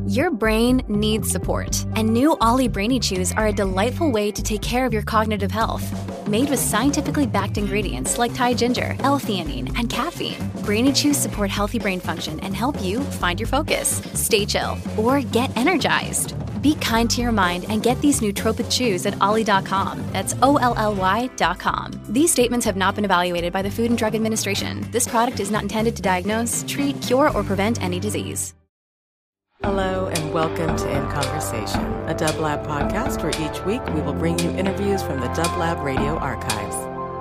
Your brain needs support, and new Ollie Brainy Chews are a delightful way to take care of your cognitive health. Made with scientifically backed ingredients like Thai ginger, L-theanine, and caffeine, Brainy Chews support healthy brain function and help you find your focus, stay chill, or get energized. Be kind to your mind and get these nootropic chews at ollie.com. That's OLLY.com. These statements have not been evaluated by the Food and Drug Administration. This product is not intended to diagnose, treat, cure, or prevent any disease. Hello and welcome to In Conversation, a Dub Lab podcast where each week we will bring you interviews from the Dub Lab radio archives.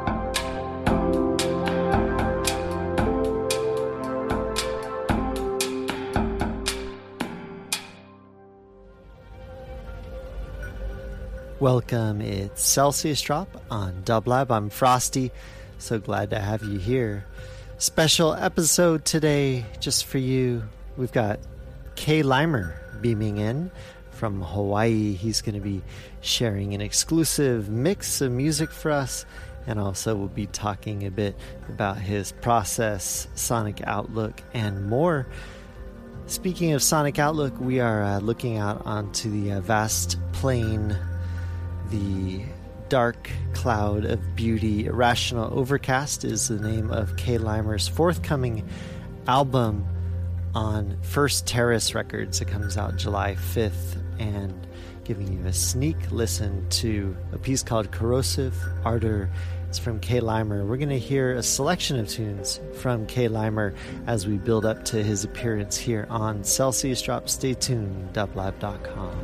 Welcome, it's Celsius Drop on Dub Lab. I'm Frosty, so glad to have you here. Special episode today just for you. We've got Kay Limer beaming in from Hawaii. He's going to be sharing an exclusive mix of music for us, and also we'll be talking a bit about his process, Sonic Outlook, and more. Speaking of Sonic Outlook, we are looking out onto the vast plain, the dark cloud of beauty. Irrational Overcast is the name of Kay Limer's forthcoming album on First Terrace Records. It comes out July 5th, and giving you a sneak listen to a piece called Corrosive Ardor. It's from Kay Limer. We're going to hear a selection of tunes from Kay Limer as we build up to his appearance here on Celsius Drop. Stay tuned, dublab.com.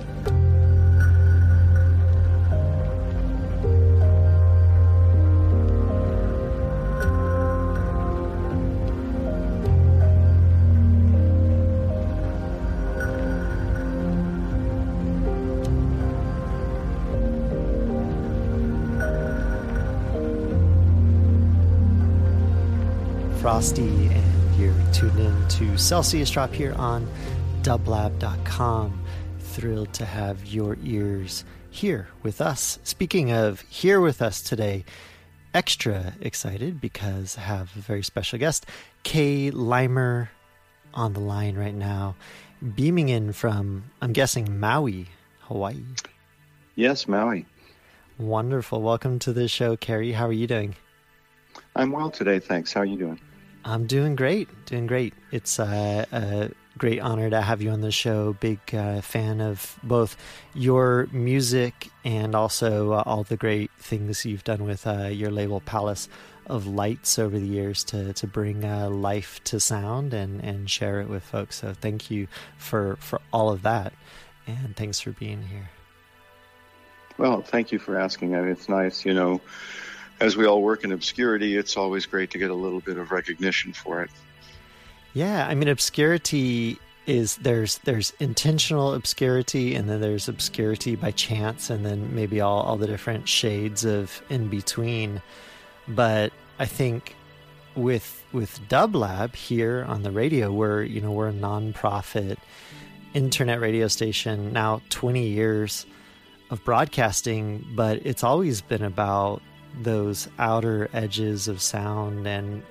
Frosty, and you're tuned in to Celsius Drop here on dublab.com. Thrilled to have your ears here with us. Speaking of here with us today, extra excited because I have a very special guest, Kay Limer, on the line right now, beaming in from, I'm guessing, Maui, Hawaii. Yes, Maui. Wonderful. Welcome to the show, Carrie. How are you doing? I'm well today, thanks. How are you doing? I'm doing great, It's a great honor to have you on the show. Big fan of both your music and also all the great things you've done with your label Palace of Lights over the years to bring life to sound and share it with folks. So thank you for all of that, and thanks for being here. Well, thank you for asking. I mean, it's nice, as we all work in obscurity, it's always great to get a little bit of recognition for it. Yeah, I mean, obscurity is there's intentional obscurity, and then there's obscurity by chance, and then maybe all the different shades of in between. But I think with Dub Lab here on the radio, we're a nonprofit internet radio station, now 20 years of broadcasting, but it's always been about those outer edges of sound and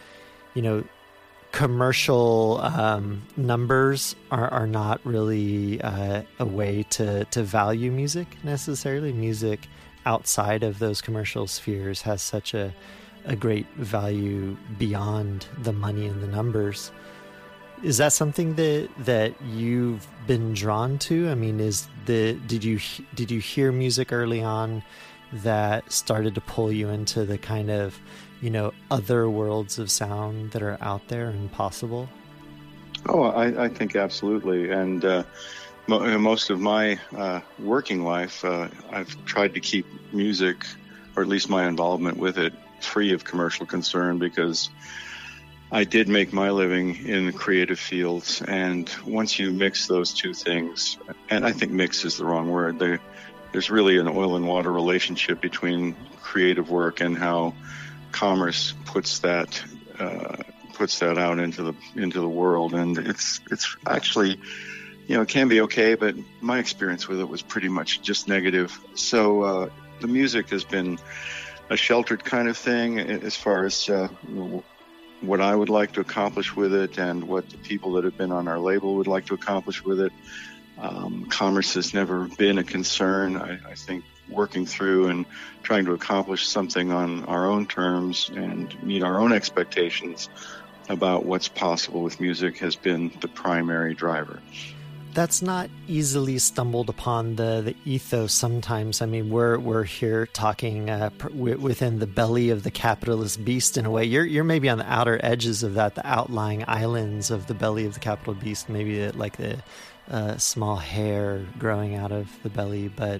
commercial numbers are not really a way to value music necessarily. Music outside of those commercial spheres has such a great value beyond the money and the numbers. Is that something that you've been drawn to? I mean, did you hear music early on that started to pull you into the kind of, other worlds of sound that are out there and possible? Oh, I think absolutely. And most of my working life, I've tried to keep music, or at least my involvement with it, free of commercial concern, because I did make my living in creative fields. And once you mix those two things, and I think mix is the wrong word, there's really an oil and water relationship between creative work and how commerce puts that out into the world. And it's actually, it can be okay, but my experience with it was pretty much just negative. So the music has been a sheltered kind of thing as far as what I would like to accomplish with it and what the people that have been on our label would like to accomplish with it. Commerce has never been a concern. I think working through and trying to accomplish something on our own terms and meet our own expectations about what's possible with music has been the primary driver. That's not easily stumbled upon, the ethos sometimes. I mean, we're here talking within the belly of the capitalist beast in a way. You're maybe on the outer edges of that, the outlying islands of the belly of the capital beast, maybe like the small hair growing out of the belly, but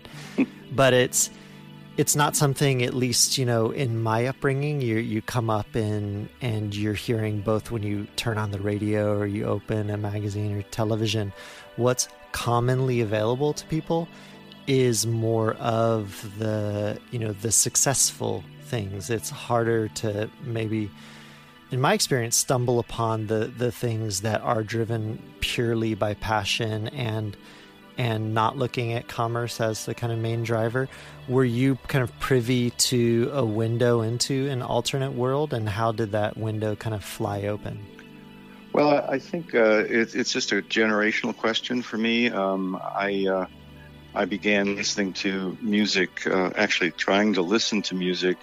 it's not something, at least, in my upbringing, you come up and you're hearing both when you turn on the radio or you open a magazine or television. What's commonly available to people is more of the successful things. It's harder to maybe, in my experience, stumble upon the things that are driven purely by passion and not looking at commerce as the kind of main driver. Were you kind of privy to a window into an alternate world, and how did that window kind of fly open? Well, I think it's just a generational question for me. I began listening to music, actually trying to listen to music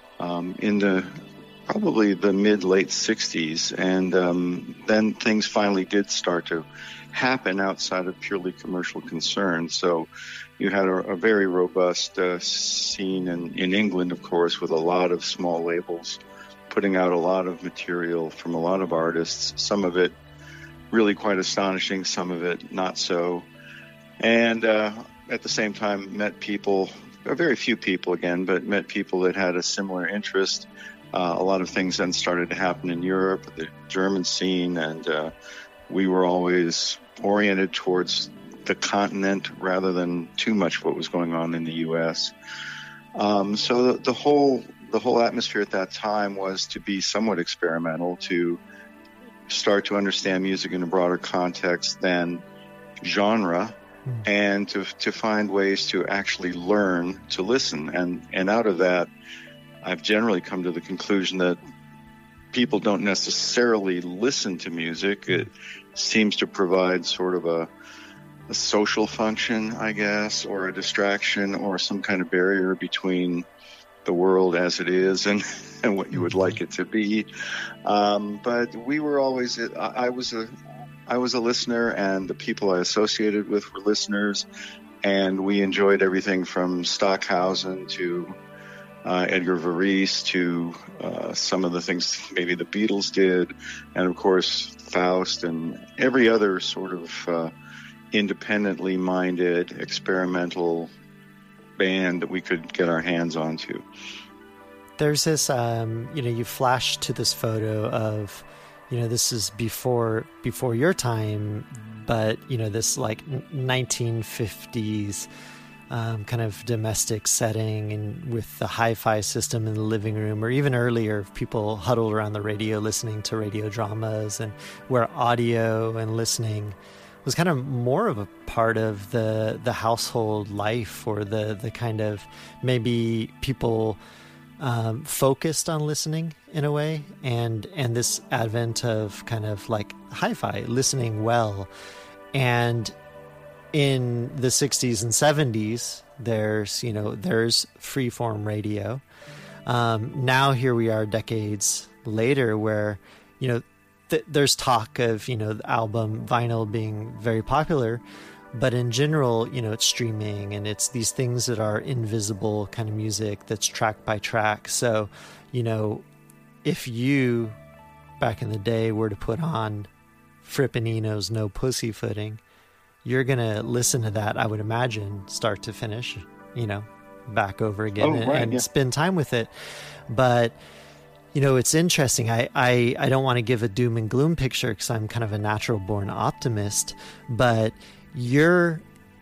in probably the mid-late 60s, and then things finally did start to happen outside of purely commercial concerns. So you had a very robust scene in England, of course, with a lot of small labels putting out a lot of material from a lot of artists, some of it really quite astonishing, some of it not so. And at the same time met people, very few people again, but met people that had a similar interest. A lot of things then started to happen in Europe, the German scene, and we were always oriented towards the continent rather than too much what was going on in the U.S. So the whole atmosphere at that time was to be somewhat experimental, to start to understand music in a broader context than genre, and to find ways to actually learn to listen. And out of that, I've generally come to the conclusion that people don't necessarily listen to music. It seems to provide sort of a social function, I guess, or a distraction, or some kind of barrier between the world as it is and what you would like it to be. But we were always, I was a listener, and the people I associated with were listeners, and we enjoyed everything from Stockhausen to Edgar Varese to some of the things maybe the Beatles did, and of course Faust and every other sort of independently minded experimental band that we could get our hands onto. There's this, you flash to this photo of, this is before your time, but, this like 1950s kind of domestic setting, and with the hi-fi system in the living room, or even earlier, people huddled around the radio listening to radio dramas, and where audio and listening was kind of more of a part of the household life, or the kind of, maybe people focused on listening in a way, and this advent of kind of like hi-fi, listening well. And in the 60s and 70s, there's freeform radio. Now here we are decades later, where, there's talk of, the album vinyl being very popular, but in general, it's streaming, and it's these things that are invisible kind of music that's track by track. So, if you, back in the day, were to put on Fripp and Eno's No Pussyfooting, you're going to listen to that, I would imagine, start to finish, back over again and spend time with it. But, it's interesting. I don't want to give a doom and gloom picture, because I'm kind of a natural born optimist, but you're,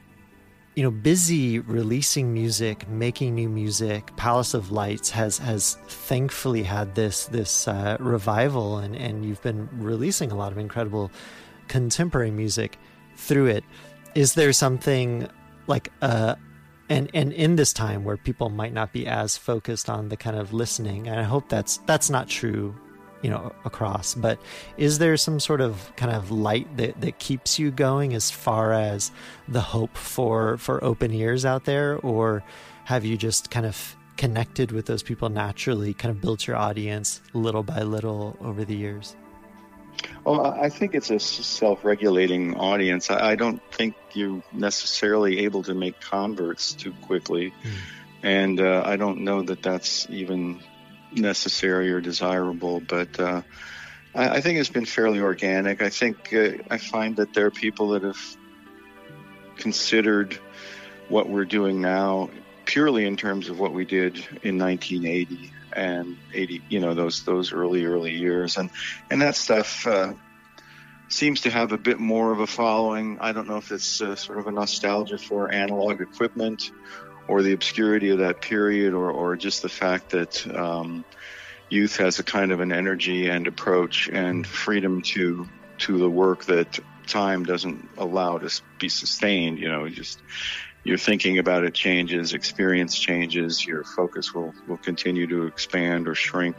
busy releasing music, making new music. Palace of Lights has thankfully had this revival, and you've been releasing a lot of incredible contemporary music through it. Is there something like and in this time where people might not be as focused on the kind of listening, and I hope that's not true, across. But is there some sort of kind of light that keeps you going as far as the hope for open ears out there? Or have you just kind of connected with those people naturally, kind of built your audience little by little over the years? Well, I think it's a self-regulating audience. I don't think you're necessarily able to make converts too quickly. And I don't know that that's even necessary or desirable. But I think it's been fairly organic. I think I find that there are people that have considered what we're doing now purely in terms of what we did in 1980 and 80, those early years. And that stuff seems to have a bit more of a following. I don't know if it's sort of a nostalgia for analog equipment or the obscurity of that period, or just the fact that youth has a kind of an energy and approach and freedom to the work that time doesn't allow to be sustained. Your thinking about it changes, experience changes, your focus will continue to expand or shrink.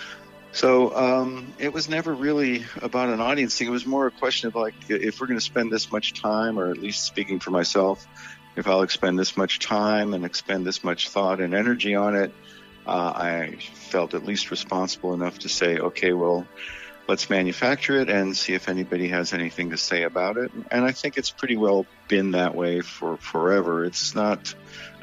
So it was never really about an audience thing. It was more a question of, like, if we're going to spend this much time, or at least speaking for myself, if I'll expend this much time and expend this much thought and energy on it, I felt at least responsible enough to say, okay, well, let's manufacture it and see if anybody has anything to say about it. And I think it's pretty well been that way for forever. It's not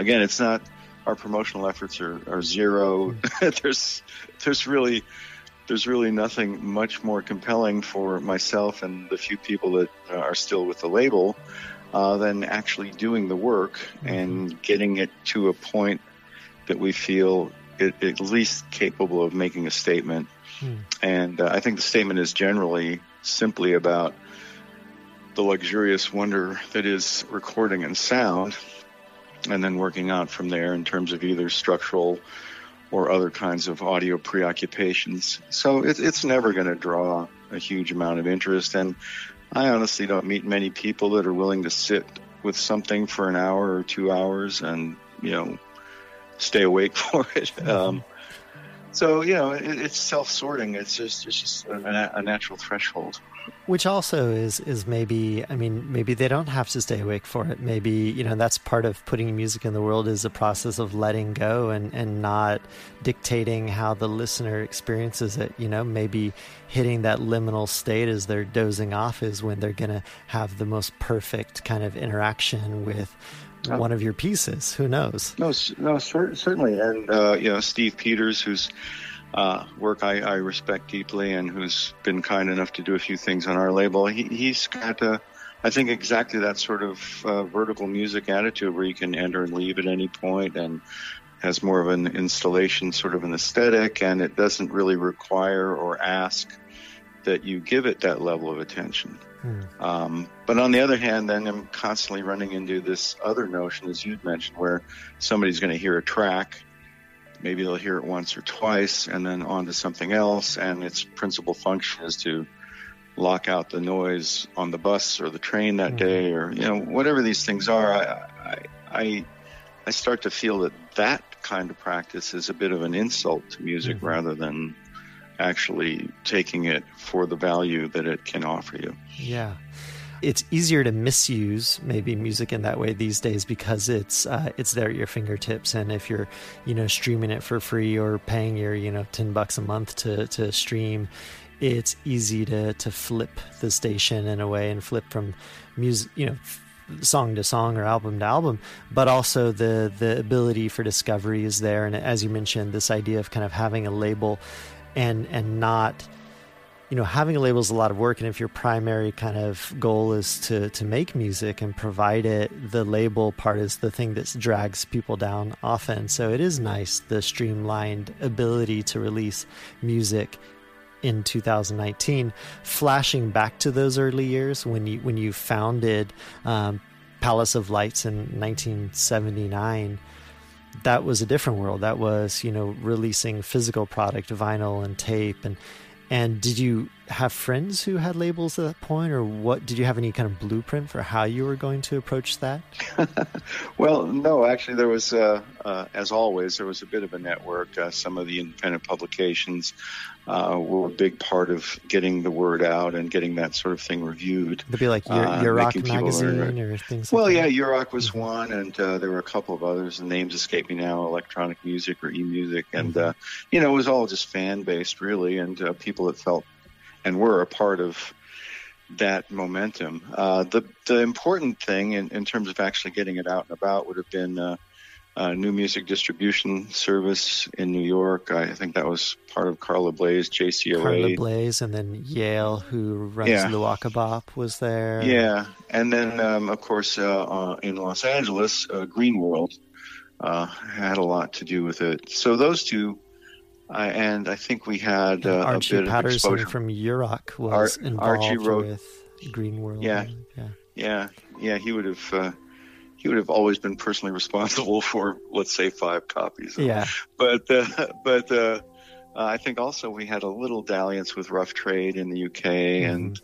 our promotional efforts are zero. There's really nothing much more compelling for myself and the few people that are still with the label than actually doing the work and getting it to a point that we feel at least capable of making a statement. And I think the statement is generally simply about the luxurious wonder that is recording and sound, and then working out from there in terms of either structural or other kinds of audio preoccupations. So it's never going to draw a huge amount of interest. And I honestly don't meet many people that are willing to sit with something for an hour or 2 hours and, stay awake for it. So, it's self-sorting. It's just a natural threshold. Which also is maybe they don't have to stay awake for it. Maybe, that's part of putting music in the world, is a process of letting go and not dictating how the listener experiences it. Maybe hitting that liminal state as they're dozing off is when they're going to have the most perfect kind of interaction with one of your pieces. Who knows? No, certainly. And, Steve Peters, whose work I respect deeply and who's been kind enough to do a few things on our label, he's got, I think, exactly that sort of vertical music attitude where you can enter and leave at any point, and has more of an installation sort of an aesthetic, and it doesn't really require or ask that you give it that level of attention. But on the other hand, then I'm constantly running into this other notion, as you'd mentioned, where somebody's going to hear a track, maybe they'll hear it once or twice, and then on to something else, and its principal function is to lock out the noise on the bus or the train that day, or whatever these things are. I start to feel that kind of practice is a bit of an insult to music rather than actually taking it for the value that it can offer you. Yeah. It's easier to misuse maybe music in that way these days because it's there at your fingertips. And if you're, streaming it for free or paying your, $10 a month to stream, it's easy to flip the station in a way and flip from music, song to song or album to album, but also the ability for discovery is there. And as you mentioned, this idea of kind of having a label and not, having a label is a lot of work. And if your primary kind of goal is to make music and provide it, the label part is the thing that drags people down often. So it is nice, the streamlined ability to release music in 2019. Flashing back to those early years when you founded Palace of Lights in 1979, that was a different world. That was, releasing physical product, vinyl and tape. And did you have friends who had labels at that point, or what? Did you have any kind of blueprint for how you were going to approach that? Well, no, actually there was, as always, there was a bit of a network. Some of the independent publications were a big part of getting the word out and getting that sort of thing reviewed. It'd be like your Rock magazine or things like that? Well, yeah, Euroc was one, and there were a couple of others. The names escape me now, Electronic Music or E-Music. And, it was all just fan-based, really, and people that felt and were a part of that momentum. The important thing in terms of actually getting it out and about would have been New Music Distribution Service in New York. I think that was part of Carla Blaze, JCOA. Carla Blaze, and then Yale, who runs Luaka Bop, was there. Yeah, and then, of course, in Los Angeles, Green World had a lot to do with it. So those two, and I think we had Archie a bit Patterson of exposure. from Euroc was involved with Green World. Yeah. He would have always been personally responsible for, let's say, 5 copies. Yeah. But I think also we had a little dalliance with Rough Trade in the UK, and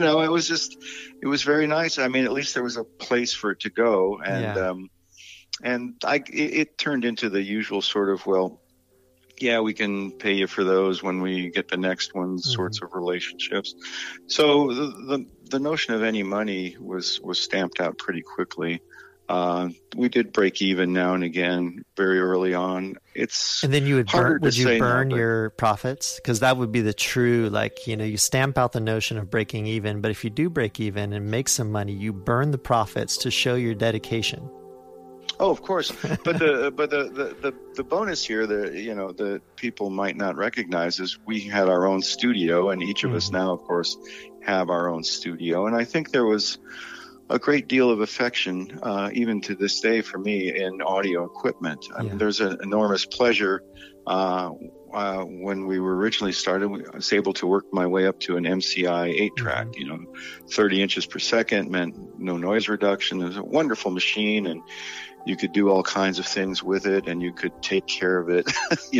it was very nice. I mean, at least there was a place for it to go, and it turned into the usual sort of, well, yeah, we can pay you for those when we get the next one sorts of relationships. So the notion of any money was stamped out pretty quickly. We did break even now and again very early on. And then you would burn your profits? Because that would be the true, you stamp out the notion of breaking even, but if you do break even and make some money, you burn the profits to show your dedication. Oh, of course, but the bonus here that people might not recognize is we had our own studio, and each of us now, of course, have our own studio. And I think there was a great deal of affection, even to this day, for me in audio equipment. I mean, there's an enormous pleasure. When we were originally started, I was able to work my way up to an MCI 8-track. 30 inches per second meant no noise reduction. It was a wonderful machine, and you could do all kinds of things with it, and you could take care of it.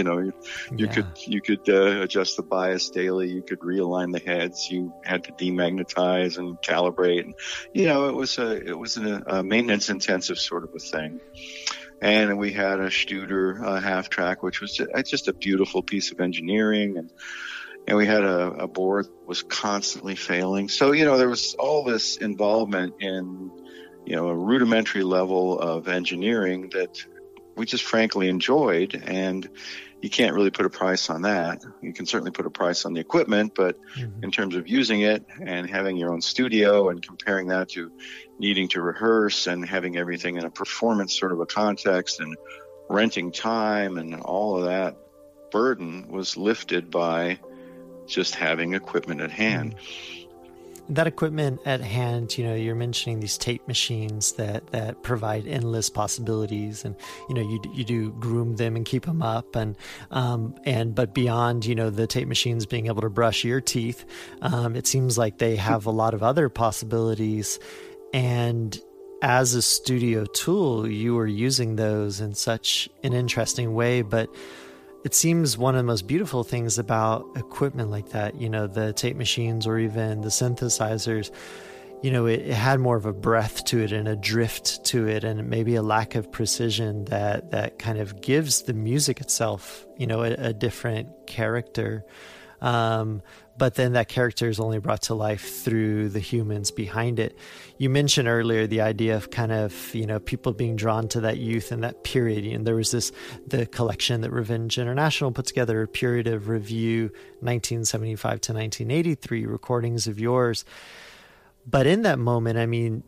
You could adjust the bias daily. You could realign the heads. You had to demagnetize and calibrate. And, it was a maintenance intensive sort of a thing. And we had a Studer half track, which was just a beautiful piece of engineering. And we had a board that was constantly failing. So, there was all this involvement in a rudimentary level of engineering that we just frankly enjoyed, and you can't really put a price on that. You can certainly put a price on the equipment, but in terms of using it and having your own studio and comparing that to needing to rehearse and having everything in a performance sort of a context and renting time and all of that burden was lifted by just having equipment at hand. That equipment at hand, you're mentioning these tape machines that provide endless possibilities, and you do groom them and keep them up, but beyond the tape machines being able to brush your teeth, it seems like they have a lot of other possibilities. And as a studio tool, you were using those in such an interesting way, but it seems one of the most beautiful things about equipment like that, the tape machines or even the synthesizers, it had more of a breath to it and a drift to it, and maybe a lack of precision that kind of gives the music itself, a different character. But then that character is only brought to life through the humans behind it. You mentioned earlier the idea of kind of, people being drawn to that youth and that period. And there was the collection that Revenge International put together, a period of review, 1975 to 1983, recordings of yours. But in that moment, I mean,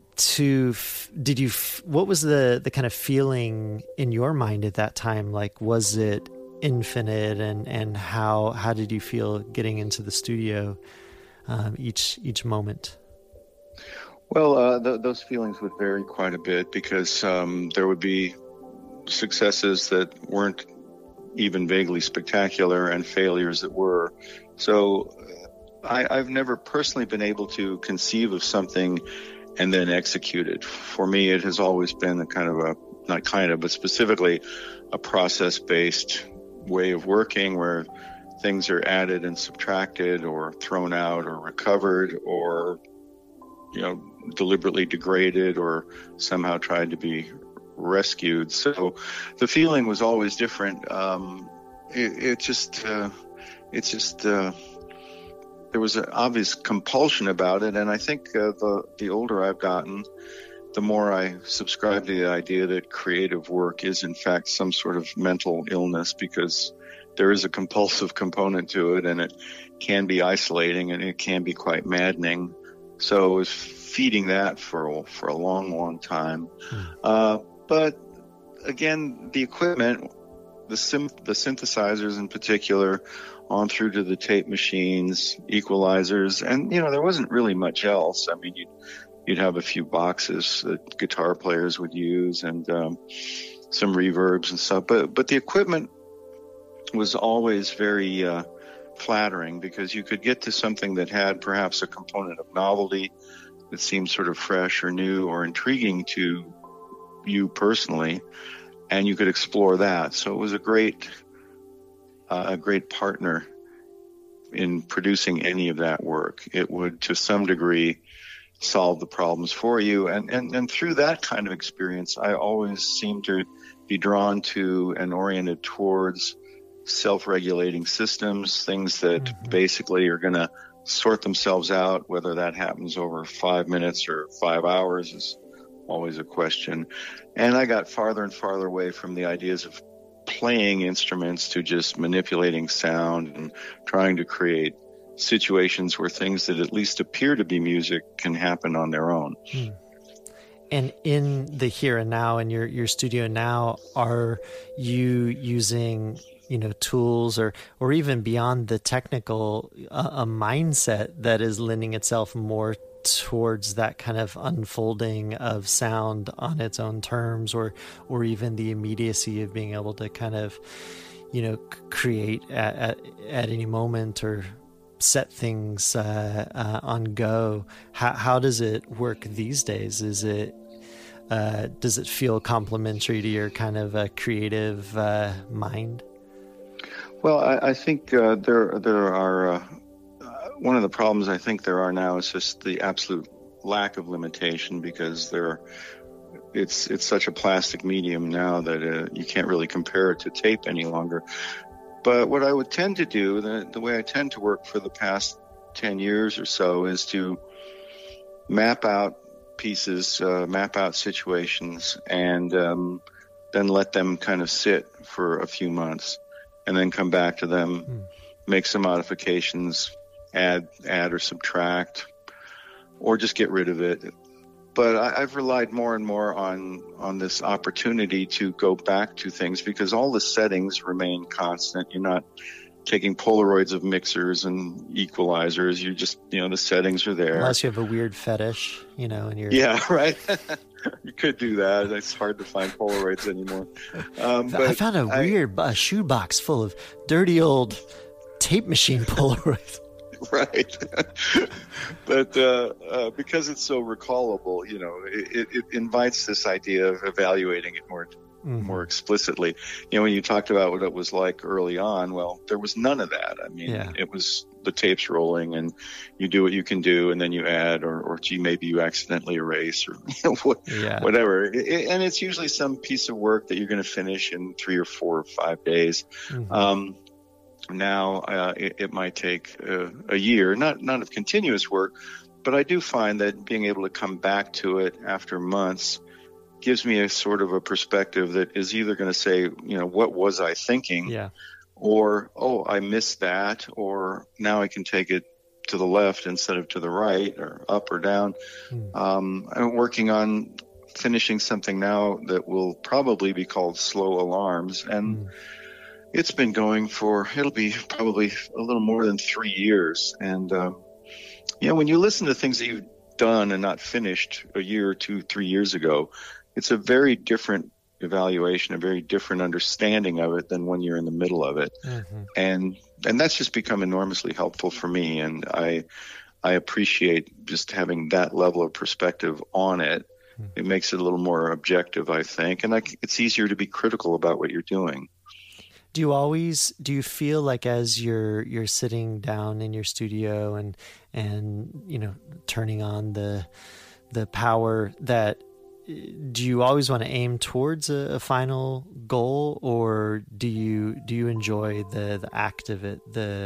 what was the kind of feeling in your mind at that time? Like, was it infinite, and how did you feel getting into the studio each moment? Well, those feelings would vary quite a bit, because there would be successes that weren't even vaguely spectacular and failures that were. So I've never personally been able to conceive of something and then execute it. For me, it has always been but specifically a process-based way of working, where things are added and subtracted or thrown out or recovered or, deliberately degraded or somehow tried to be rescued. So the feeling was always different. There was an obvious compulsion about it. And I think the older I've gotten, the more I subscribe to the idea that creative work is in fact some sort of mental illness, because there is a compulsive component to it, and it can be isolating and it can be quite maddening. So I was feeding that for a long, long time. But again, the equipment, the synthesizers in particular, on through to the tape machines, equalizers, and there wasn't really much else. I mean, you'd have a few boxes that guitar players would use and some reverbs and stuff. But the equipment was always very flattering, because you could get to something that had perhaps a component of novelty that seemed sort of fresh or new or intriguing to you personally, and you could explore that. So it was a great partner in producing any of that work. It would, to some degree, solve the problems for you. And through that kind of experience, I always seem to be drawn to and oriented towards self-regulating systems, things that basically are going to sort themselves out. Whether that happens over 5 minutes or 5 hours is always a question. And I got farther and farther away from the ideas of playing instruments to just manipulating sound and trying to create situations where things that at least appear to be music can happen on their own. And in the here and now, in your studio now, are you using tools or even beyond the technical, a mindset that is lending itself more towards that kind of unfolding of sound on its own terms, or even the immediacy of being able to kind of, create at any moment or set things on go? How does it work these days? Does it feel complementary to your kind of creative mind? Well, I think there are one of the problems I think there are now is just the absolute lack of limitation, because it's such a plastic medium now that you can't really compare it to tape any longer. But what I would tend to do, the way I tend to work for the past 10 years or so, is to map out pieces, map out situations, and then let them kind of sit for a few months, and then come back to them, make some modifications, add or subtract, or just get rid of it. But I've relied more and more on this opportunity to go back to things, because all the settings remain constant. You're not taking Polaroids of mixers and equalizers. You just, the settings are there. Unless you have a weird fetish, and you're... Yeah, right. You could do that. It's hard to find Polaroids anymore. But I found a weird shoebox full of dirty old tape machine Polaroids. Right. But because it's so recallable, it invites this idea of evaluating it more explicitly. When you talked about what it was like early on, well, there was none of that. I mean, It was the tapes rolling, and you do what you can do, and then you add, or gee, maybe you accidentally erase, or whatever. And it's usually some piece of work that you're going to finish in 3 or 4 or 5 days. Now it might take a year, not of continuous work, but I do find that being able to come back to it after months gives me a sort of a perspective that is either going to say, what was I thinking? Or, oh, I missed that, or now I can take it to the left instead of to the right, or up or down. I'm working on finishing something now that will probably be called Slow Alarms, and it's been going it'll be probably a little more than 3 years. And, when you listen to things that you've done and not finished a year or 2, 3 years ago, it's a very different evaluation, a very different understanding of it than when you're in the middle of it. And that's just become enormously helpful for me. And I appreciate just having that level of perspective on it. It makes it a little more objective, I think. And it's easier to be critical about what you're doing. Do you feel like as you're sitting down in your studio and turning on the power, that do you always want to aim towards a final goal, or do you enjoy the act of it,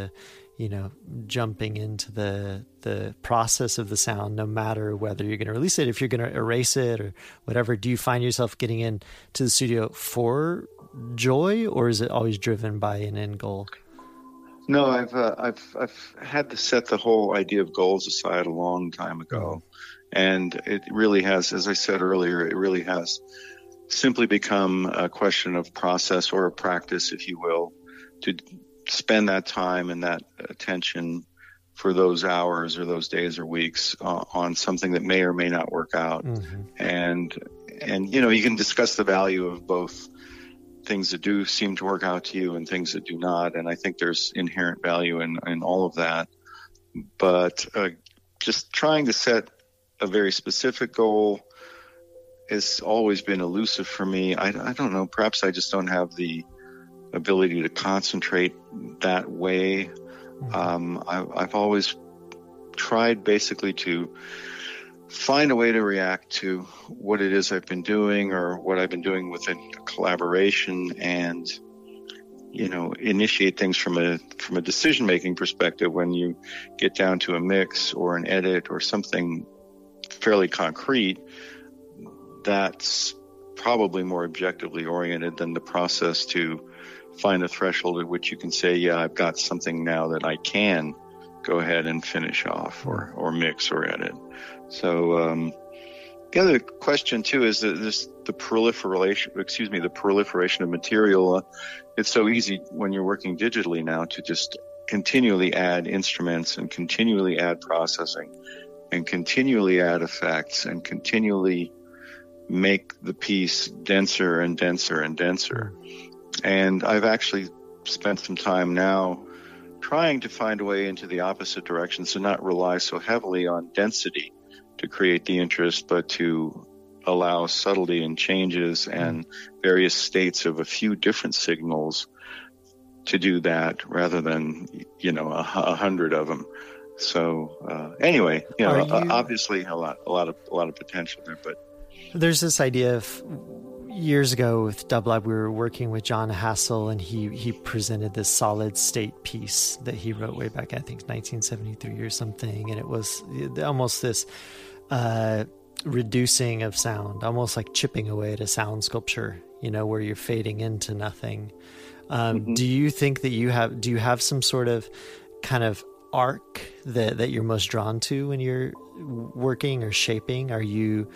jumping into the process of the sound, no matter whether you're going to release it, if you're going to erase it or whatever? Do you find yourself getting into the studio for joy, or is it always driven by an end goal? No, I've had to set the whole idea of goals aside a long time ago. And it really has, as I said earlier, it really has simply become a question of process, or a practice, if you will, to spend that time and that attention for those hours or those days or weeks on something that may or may not work out. Mm-hmm. And you can discuss the value of both things that do seem to work out to you and things that do not. And I think there's inherent value in all of that. But just trying to set a very specific goal has always been elusive for me. I don't know, perhaps I just don't have the ability to concentrate that way. I've always tried basically to find a way to react to what it is I've been doing or what I've been doing within a collaboration, and initiate things from a decision-making perspective. When you get down to a mix or an edit or something fairly concrete, that's probably more objectively oriented than the process to find a threshold at which you can say, yeah, I've got something now that I can go ahead and finish off or mix or edit. So the other question too is the proliferation of material. It's so easy when you're working digitally now to just continually add instruments and continually add processing and continually add effects and continually make the piece denser and denser and denser. And I've actually spent some time now trying to find a way into the opposite direction, so not rely so heavily on density to create the interest, but to allow subtlety and changes and various states of a few different signals to do that, rather than 100 of them. So anyway, obviously a lot of potential there. But there's this idea of, years ago with Dublab, we were working with John Hassel, and he presented this solid state piece that he wrote way back, I think 1973 or something, and it was almost this reducing of sound, almost like chipping away at a sound sculpture, where you're fading into nothing. Do you think that you have some sort of kind of arc that you're most drawn to when you're working or shaping? Are you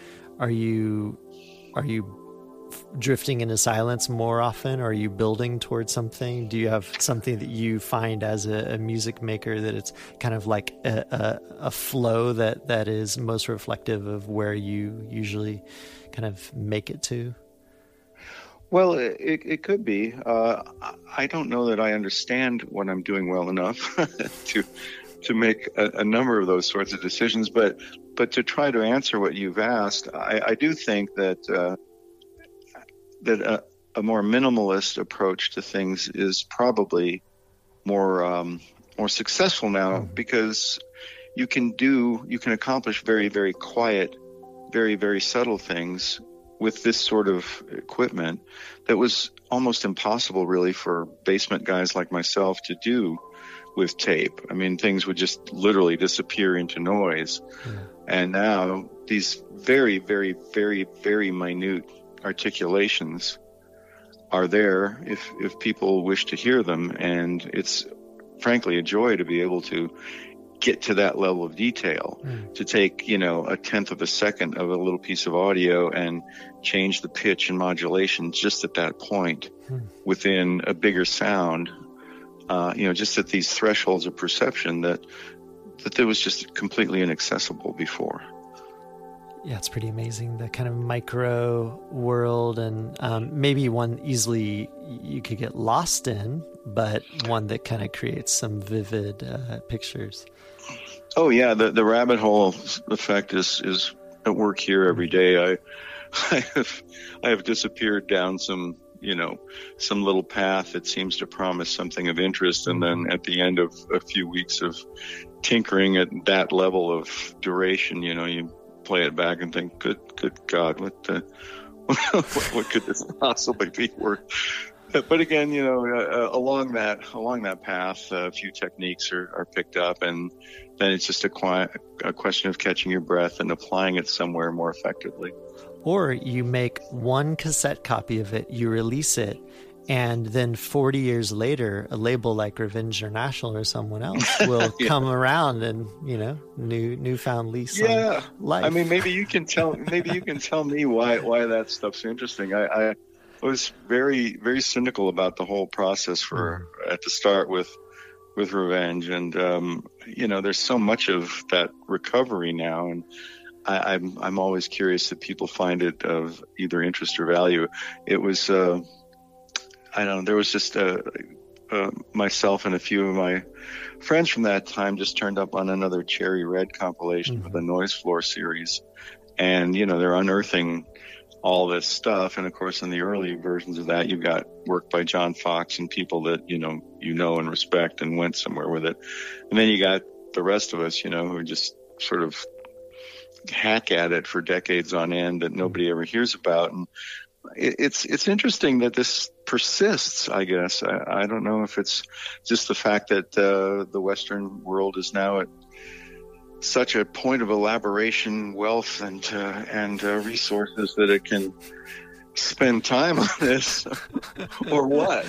drifting into silence more often, or are you building towards something? Do you have something that you find as a music maker that it's kind of like a flow that is most reflective of where you usually kind of make it to? Well, it could be. I don't know that I understand what I'm doing well enough to make a number of those sorts of decisions, but to try to answer what you've asked, I do think that a more minimalist approach to things is probably more successful now, because you can accomplish very, very quiet, very, very subtle things with this sort of equipment that was almost impossible really for basement guys like myself to do with tape. I mean, things would just literally disappear into noise. And now these very, very, very, very minute articulations are there if people wish to hear them, and it's frankly a joy to be able to get to that level of detail, to take a tenth of a second of a little piece of audio and change the pitch and modulation just at that point within a bigger sound, just at these thresholds of perception that there was just completely inaccessible before. Yeah, it's pretty amazing, the kind of micro world, and maybe one easily you could get lost in, but one that kind of creates some vivid pictures. Oh yeah, the rabbit hole effect is at work here every day. I have disappeared down some some little path that seems to promise something of interest. And then at the end of a few weeks of tinkering at that level of duration, you play it back and think, good God, what could this possibly be worth? But again, along that path, a few techniques are picked up, and then it's just a question of catching your breath and applying it somewhere more effectively. Or you make one cassette copy of it, you release it, and then 40 years later, a label like Revenge International or someone else will come around and, newfound lease on life. I mean, maybe you can tell me why that stuff's interesting. I was very, very cynical about the whole process at the start with Revenge, and there's so much of that recovery now, and I'm always curious that people find it of either interest or value. It was there was just myself and a few of my friends from that time just turned up on another Cherry Red compilation for the Noise Floor series, and they're unearthing all this stuff. And of course, in the early versions of that, you've got work by John Fox and people that and respect and went somewhere with it. And then you got the rest of us, who just sort of hack at it for decades on end that nobody ever hears about. And it's interesting that this persists, I guess. I don't know if it's just the fact that the Western world is now at such a point of elaboration, wealth, and resources that it can spend time on this, or what?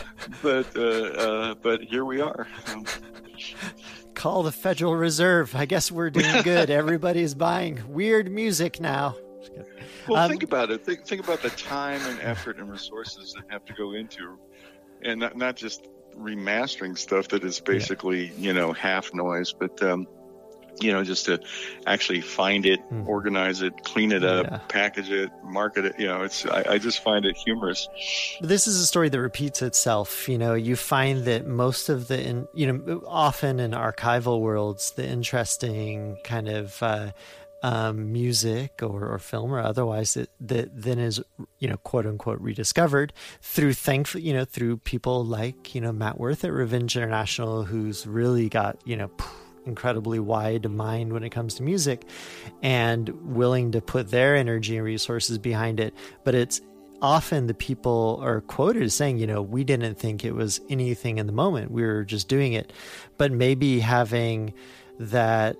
But here we are. Call the Federal Reserve. I guess we're doing good. Everybody's buying weird music now. Well, think about it. Think about the time and effort and resources that have to go into, and not just remastering stuff that is basically half noise, but just to actually find it, organize it, clean it up, package it, market it. I just find it humorous. This is a story that repeats itself. You find that most of the, often in archival worlds, the interesting kind of music or film or otherwise that then is, quote unquote rediscovered through through people like, Matt Worth at Revenge International, who's really got, incredibly wide mind when it comes to music and willing to put their energy and resources behind it. But it's often the people are quoted as saying, we didn't think it was anything in the moment. We were just doing it. But maybe having that,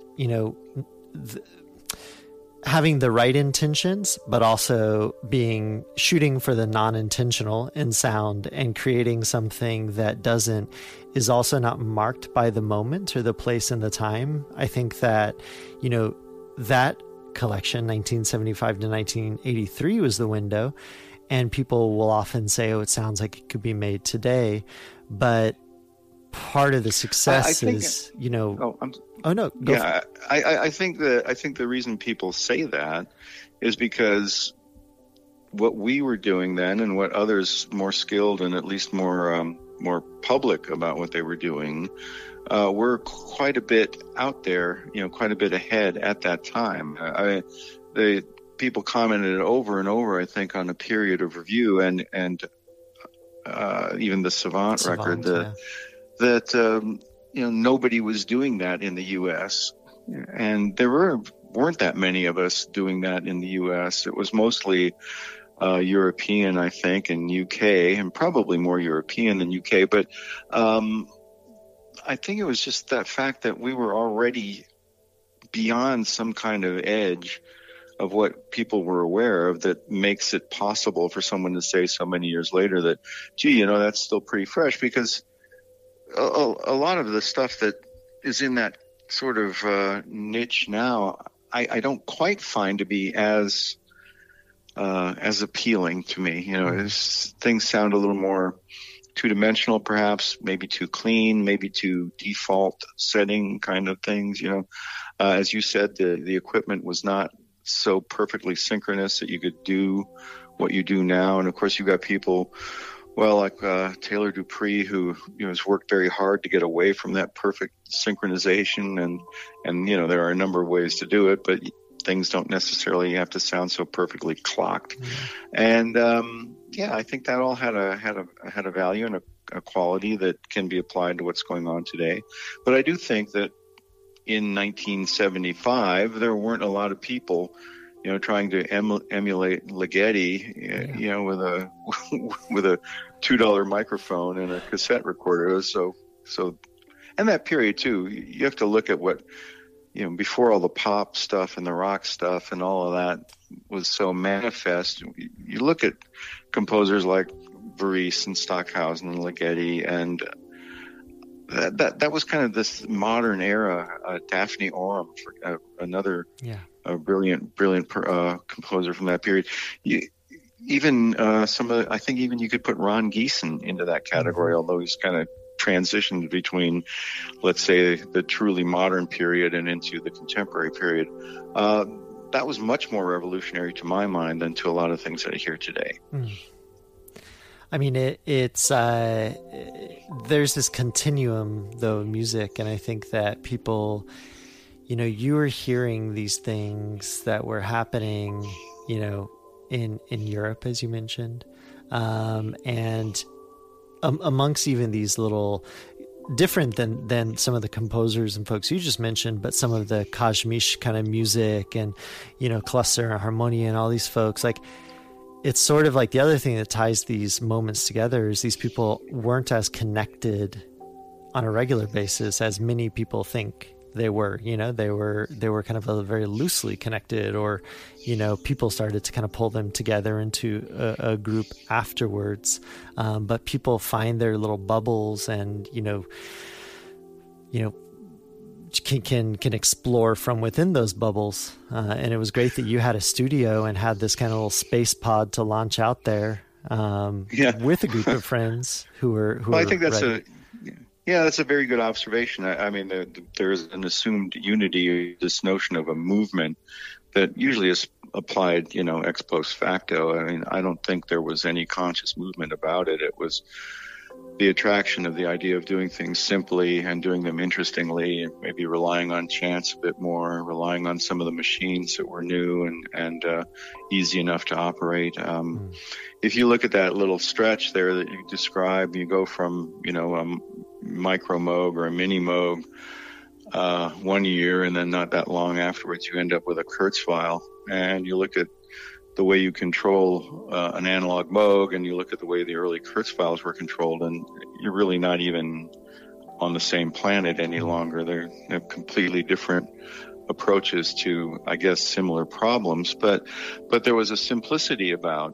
having the right intentions, but also shooting for the non-intentional in sound and creating something that is also not marked by the moment or the place and the time. I think that, that collection, 1975 to 1983 was the window, and people will often say, it sounds like it could be made today. But part of the success is, I think the reason people say that is because what we were doing then and what others more skilled and at least more public about what they were doing were quite a bit out there, quite a bit ahead at that time. The people commented over and over, I think, on a period of review and even the Savant record that nobody was doing that in the U.S. And there weren't that many of us doing that in the U.S. It was mostly European, I think, and UK, and probably more European than UK. But I think it was just that fact that we were already beyond some kind of edge of what people were aware of that makes it possible for someone to say so many years later that, gee, that's still pretty fresh, because a lot of the stuff that is in that sort of niche now, I don't quite find to be as appealing to me. Things sound a little more two-dimensional, perhaps, maybe too clean, maybe too default setting kind of things. As you said, the equipment was not so perfectly synchronous that you could do what you do now. And of course, you've got people, like Taylor Dupree, who has worked very hard to get away from that perfect synchronization, and there are a number of ways to do it, but things don't necessarily have to sound so perfectly clocked. And yeah, I think that all had a value and a quality that can be applied to what's going on today. But I do think that in 1975, there weren't a lot of people, trying to emulate Ligeti, with a with a $2 microphone and a cassette recorder. It was so, and that period too. You have to look at what, before all the pop stuff and the rock stuff and all of that was so manifest. You look at composers like Varese and Stockhausen and Ligeti, and that was kind of this modern era. Daphne Oram, another brilliant composer from that period. I think even you could put Ron Geeson into that category, although he's kind of transitioned between, let's say, the truly modern period and into the contemporary period. That was much more revolutionary to my mind than to a lot of things that I hear today. I mean, it's there's this continuum, though, in music, and I think that people, you were hearing these things that were happening, in Europe, as you mentioned, and amongst even these little different than some of the composers and folks you just mentioned, but some of the Kazmich kind of music and, Cluster and Harmonia and all these folks, like, it's sort of like the other thing that ties these moments together is these people weren't as connected on a regular basis as many people think they were. They were kind of a very loosely connected, or, people started to kind of pull them together into a group afterwards. But people find their little bubbles and, can explore from within those bubbles. And it was great that you had a studio and had this kind of little space pod to launch out there with a group of friends who were I think that's ready. That's a very good observation. I mean, there's an assumed unity, this notion of a movement that usually is applied, ex post facto. I mean, I don't think there was any conscious movement about it. It was the attraction of the idea of doing things simply and doing them interestingly, and maybe relying on chance a bit more, relying on some of the machines that were new and easy enough to operate. If you look at that little stretch there that you describe, you go from, a micro Moog or a mini Moog 1 year, and then not that long afterwards, you end up with a Kurzweil, and you look at the way you control an analog Moog, and you look at the way the early Kurzweils were controlled, and you're really not even on the same planet any longer. They have completely different approaches to, I guess, similar problems. But there was a simplicity about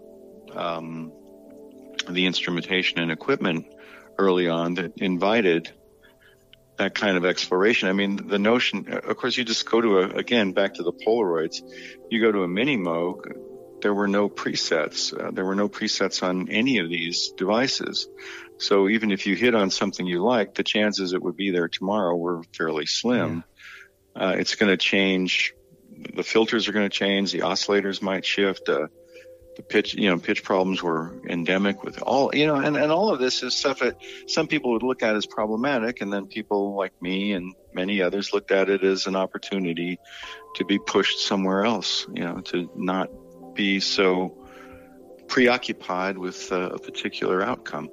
the instrumentation and equipment early on that invited that kind of exploration. I mean, the notion, of course, you just go to again, back to the Polaroids, you go to a mini Moog, there were no presets. There were no presets on any of these devices. So even if you hit on something you like, the chances it would be there tomorrow were fairly slim. Yeah. It's going to change. The filters are going to change. The oscillators might shift. The pitch problems were endemic with all, and all of this is stuff that some people would look at as problematic. And then people like me and many others looked at it as an opportunity to be pushed somewhere else, to not be so preoccupied with a particular outcome.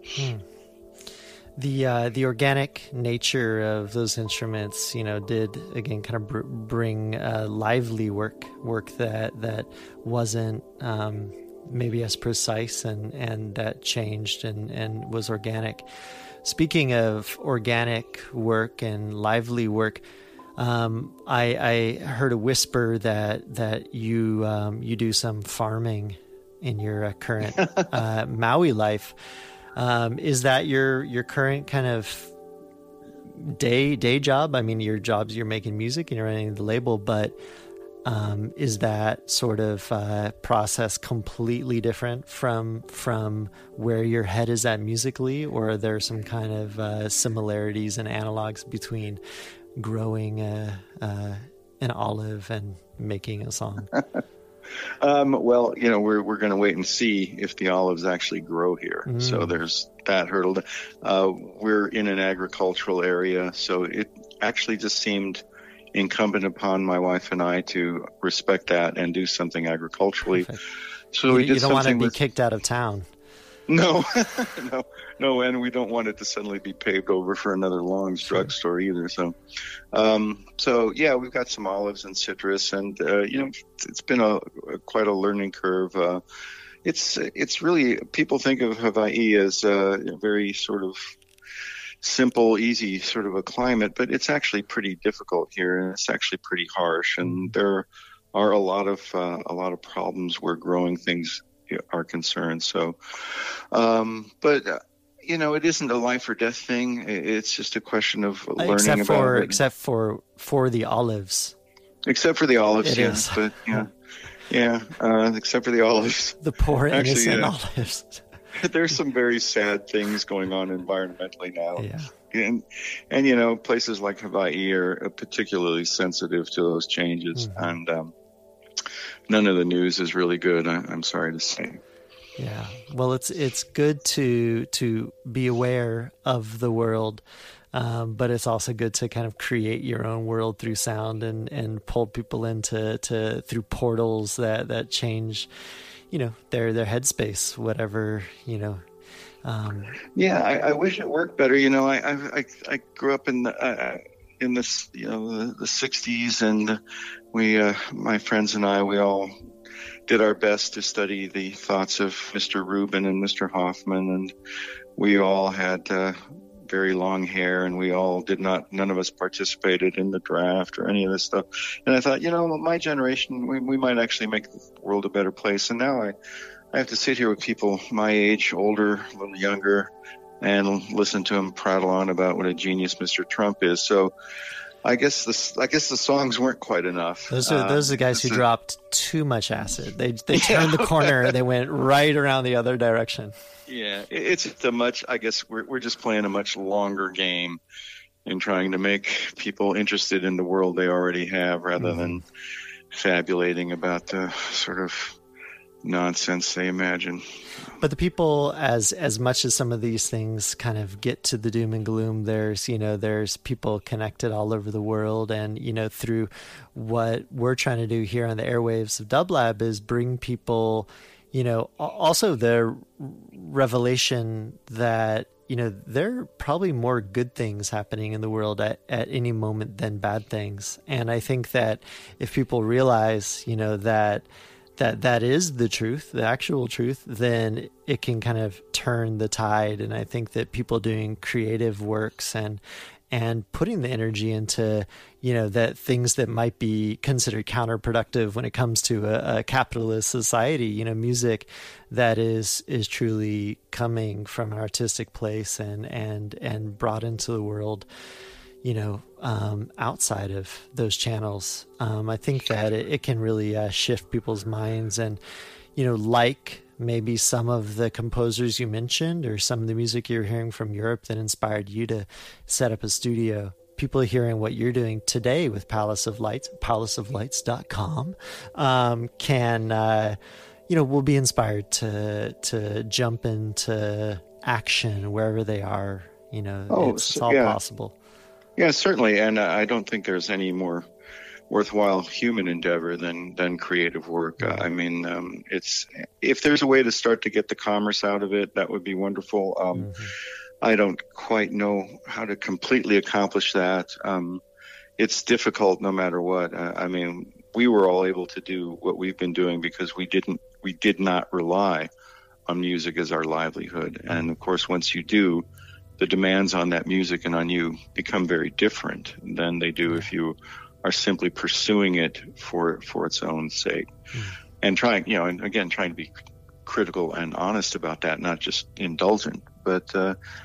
The organic nature of those instruments, did again kind of bring lively work that wasn't maybe as precise and that changed and was organic. Speaking of organic work and lively work, I heard a whisper that you do some farming in your current Maui life. Is that your current kind of day job? I mean, your job's you're making music and you're running the label, but is that sort of process completely different from where your head is at musically, or are there some kind of similarities and analogs between growing an olive and making a song? Well, we're going to wait and see if the olives actually grow here. So there's that hurdle. We're in an agricultural area, so it actually just seemed incumbent upon my wife and I to respect that and do something agriculturally. Perfect. So you don't want to be kicked out of town. No, no, and we don't want it to suddenly be paved over for another Long's drugstore either. So, yeah, we've got some olives and citrus, and it's been quite a learning curve. It's really, people think of Hawaii as a very sort of simple, easy sort of a climate, but it's actually pretty difficult here, and it's actually pretty harsh, and there are a lot of problems where growing things are concerned. So, but it isn't a life or death thing. It's just a question of learning about it. Except for the olives. Except for the olives, it is. But except for the olives. The poor innocent olives. There's some very sad things going on environmentally now. Yeah. And places like Hawaii are particularly sensitive to those changes. Mm-hmm. And none of the news is really good, I'm sorry to say. Yeah. Well, it's good to be aware of the world, but it's also good to kind of create your own world through sound and pull people into through portals that change, their headspace, whatever, I wish it worked better. I grew up in this, the 60s, and my friends and I, we all did our best to study the thoughts of Mr. Rubin and Mr. Hoffman, and we all had very long hair, and none of us participated in the draft or any of this stuff. And I thought, my generation, we might actually make the world a better place. And now I have to sit here with people my age, older, a little younger, and listen to them prattle on about what a genius Mr. Trump is. So I guess the songs weren't quite enough. Those are the guys who dropped too much acid. They turned the corner and they went right around the other direction. Yeah, it's I guess we're just playing a much longer game in trying to make people interested in the world they already have, rather than fabulating about the sort of nonsense they imagine. But the people, as much as some of these things kind of get to the doom and gloom, there's people connected all over the world, and through what we're trying to do here on the airwaves of Dublab is bring people, also the revelation that there are probably more good things happening in the world at any moment than bad things. And I think that if people realize that is the truth, the actual truth, then it can kind of turn the tide. And I think that people doing creative works and putting the energy into, that things that might be considered counterproductive when it comes to a capitalist society, music that is truly coming from an artistic place and brought into the world, outside of those channels. I think that it can really shift people's minds, and, like maybe some of the composers you mentioned or some of the music you're hearing from Europe that inspired you to set up a studio. People hearing what you're doing today with Palace of Lights, palaceoflights.com, will be inspired to jump into action wherever they are. It's all possible. Yeah, certainly. And I don't think there's any more worthwhile human endeavor than creative work. It's, if there's a way to start to get the commerce out of it, that would be wonderful. I don't quite know how to completely accomplish that. It's difficult no matter what. We were all able to do what we've been doing because we did not rely on music as our livelihood. And of course, once you do, the demands on that music and on you become very different than they do if you are simply pursuing it for its own sake. And trying to be critical and honest about that, not just indulgent. But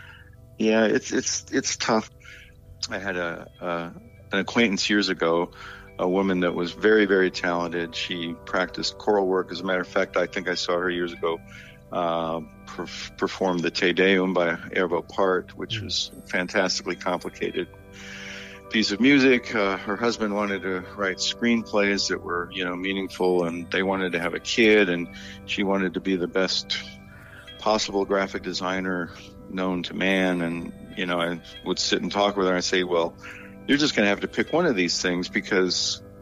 it's tough. I had an acquaintance years ago, a woman that was very, very talented. She practiced choral work. As a matter of fact, I think I saw her years ago perform the Te Deum by Arvo Pärt, which was a fantastically complicated piece of music. Her husband wanted to write screenplays that were, meaningful, and they wanted to have a kid, and she wanted to be the best possible graphic designer known to man. And, I would sit and talk with her and say, well, you're just going to have to pick one of these things because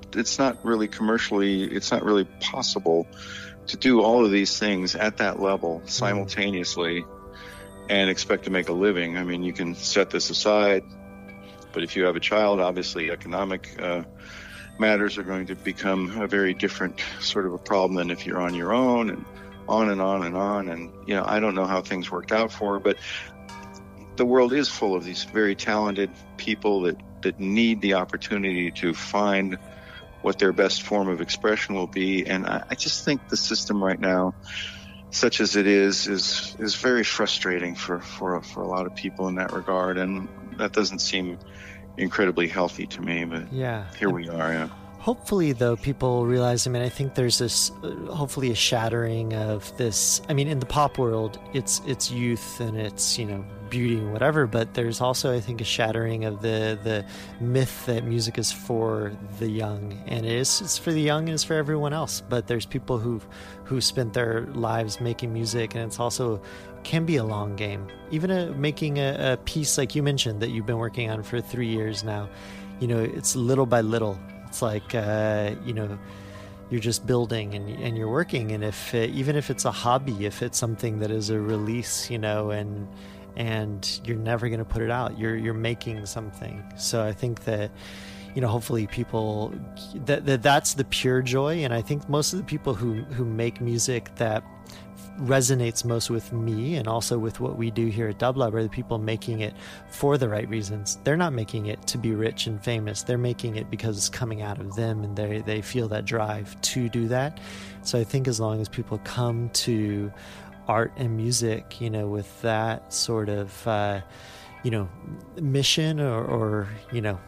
it's not really commercially, it's not really possible to do all of these things at that level simultaneously and expect to make a living. I mean, you can set this aside, but if you have a child, obviously economic matters are going to become a very different sort of a problem than if you're on your own, and on and on and on. And, you know, I don't know how things worked out for her, but the world is full of these very talented people that need the opportunity to find what their best form of expression will be. And I just think the system right now, such as it is very frustrating for a lot of people in that regard. And that doesn't seem incredibly healthy to me, but here we are. Yeah. Hopefully, though, people realize, I mean, I think there's this, hopefully a shattering of this. I mean, in the pop world, it's youth and it's, you know, beauty and whatever, but there's also, I think, a shattering of the myth that music is for the young, and it's for the young and it's for everyone else. But there's people who spent their lives making music, and it's also can be a long game. Even making a piece like you mentioned that you've been working on for 3 years now, you know, it's little by little. It's like, you know, you're just building and you're working. And if even if it's a hobby, if it's something that is a release, you know, and you're never going to put it out, you're making something. So I think that, you know, hopefully people, that's the pure joy. And I think most of the people who make music that resonates most with me and also with what we do here at Dublab are the people making it for the right reasons. They're not making it to be rich and famous. They're making it because it's coming out of them, and they feel that drive to do that. So I think as long as people come to art and music, you know, with that sort of, you know, mission or you know,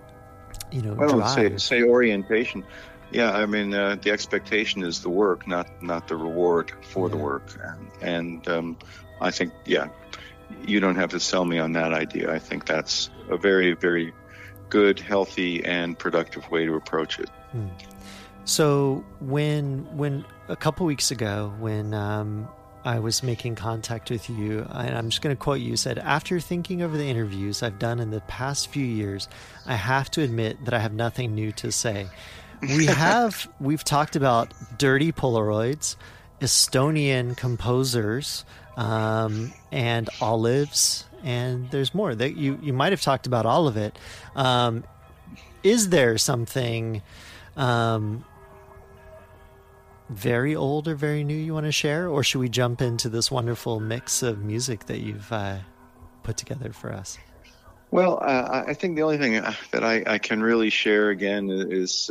drive. Say orientation. Yeah, I mean, the expectation is the work, not the reward for the work. And I think, you don't have to sell me on that idea. I think that's a very, very good, healthy, and productive way to approach it. So when a couple weeks ago, when I was making contact with you, and I'm just going to quote you, said, "After thinking over the interviews I've done in the past few years, I have to admit that I have nothing new to say." We've talked about dirty Polaroids, Estonian composers, and olives, and there's more that you might have talked about all of it. Is there something very old or very new you want to share, or should we jump into this wonderful mix of music that you've put together for us? Well, I think the only thing that I can really share again is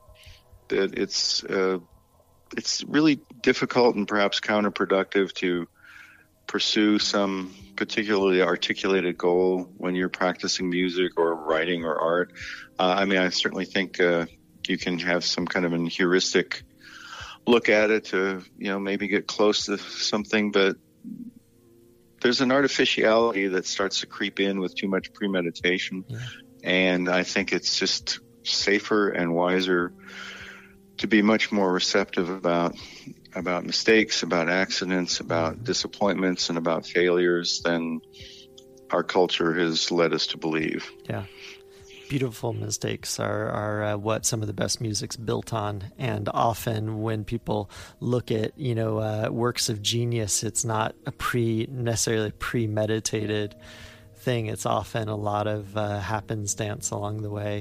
that it's really difficult and perhaps counterproductive to pursue some particularly articulated goal when you're practicing music or writing or art. I mean, I certainly think you can have some kind of an heuristic look at it to, you know, maybe get close to something, but there's an artificiality that starts to creep in with too much premeditation. Yeah. And I think it's just safer and wiser to be much more receptive about mistakes, about accidents, about disappointments, and about failures than our culture has led us to believe. Yeah. Beautiful mistakes are what some of the best music's built on. And often when people look at, you know, works of genius, it's not necessarily premeditated thing. It's often a lot of happenstance along the way.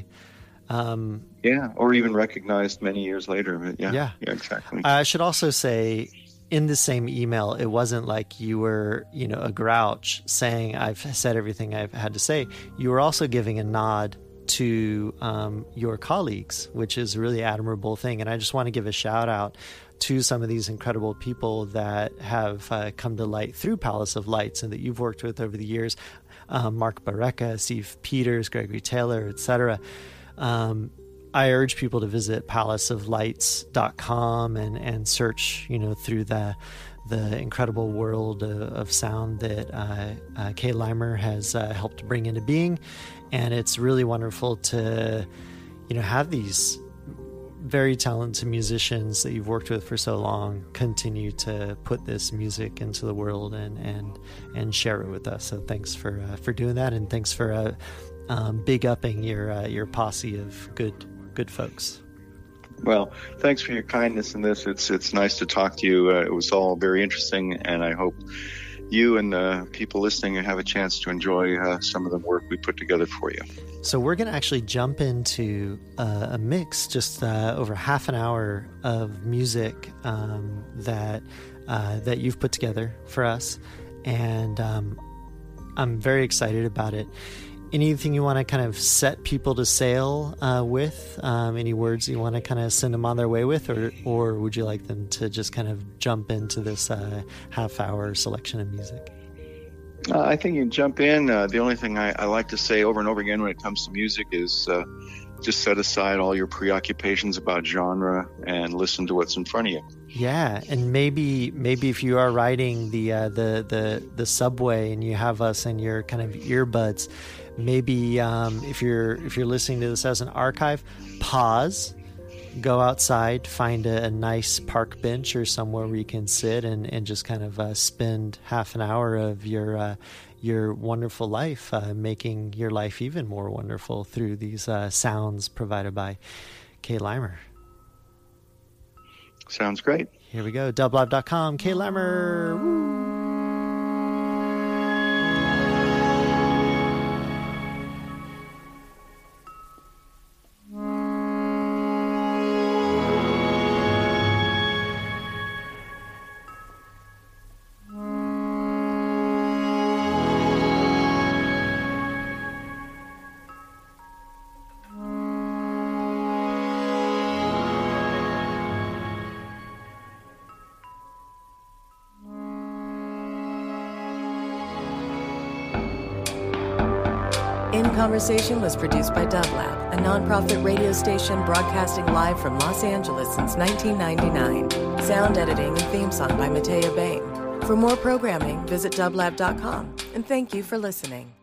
Or even recognized many years later. But yeah, exactly. I should also say, in the same email, it wasn't like you were, you know, a grouch saying I've said everything I've had to say. You were also giving a nod to your colleagues, which is a really admirable thing. And I just want to give a shout out to some of these incredible people that have come to light through Palace of Lights and that you've worked with over the years. Mark Barreca, Steve Peters, Gregory Taylor, etc. I urge people to visit palaceoflights.com and search, you know, through the incredible world of sound that Kay Limer has helped bring into being. And it's really wonderful to, you know, have these very talented musicians that you've worked with for so long continue to put this music into the world and share it with us. So thanks for doing that, and thanks for big upping your posse of good folks. Well, thanks for your kindness in this. It's nice to talk to you. It was all very interesting, and I hope you and people listening have a chance to enjoy some of the work we put together for you. So we're going to actually jump into a mix, just over half an hour of music that you've put together for us, and I'm very excited about it. Anything you want to kind of set people to sail with? Any words you want to kind of send them on their way with, or would you like them to just kind of jump into this half-hour selection of music? I think you can jump in. The only thing I like to say over and over again when it comes to music is just set aside all your preoccupations about genre and listen to what's in front of you. Yeah, and maybe if you are riding the subway and you have us in your kind of earbuds, maybe if you're listening to this as an archive, pause, go outside, find a nice park bench or somewhere where you can sit and just kind of spend half an hour of your wonderful life, making your life even more wonderful through these sounds provided by Kay Limer. Sounds great. Here we go. Dublab.com. Kay Limer. Woo. In Conversation was produced by Dublab, a nonprofit radio station broadcasting live from Los Angeles since 1999. Sound editing and theme song by Matea Bain. For more programming, visit dublab.com, and thank you for listening.